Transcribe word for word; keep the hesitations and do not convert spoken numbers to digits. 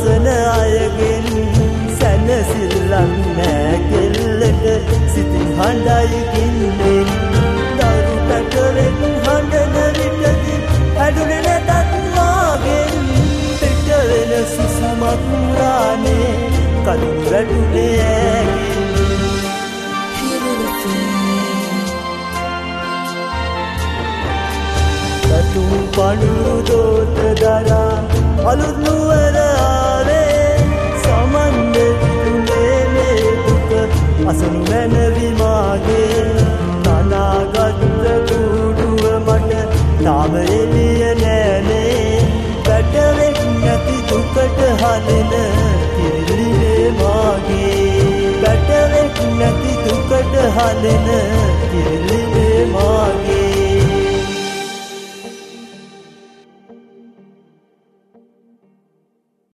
අසන අයගෙන් සැනසිල්ලක් නෑ කෙල්ලට සිතින් හඬයි ගින්නෙන් දරු පැටවෙන් හඬන විටදී හැඩුනේ නැතත් මාගෙන් පිට වෙන සුසුමක් රානේ කලින් වැටුනේ ඇගෙන් සතුම් පණු දෝත දරා අලුත් නුවර ආවේ සමන් දෙතුනේ මේ දුක අසනු මැනවි මාගේ තනාගත් කුඩුව මට තාම එළිය නෑනේ පැටවෙක් නැති දුකට හලන කිරිලිනේ මාගේ පැටවෙක් නැති දුකට හලන කිරිලිනේ මාගේ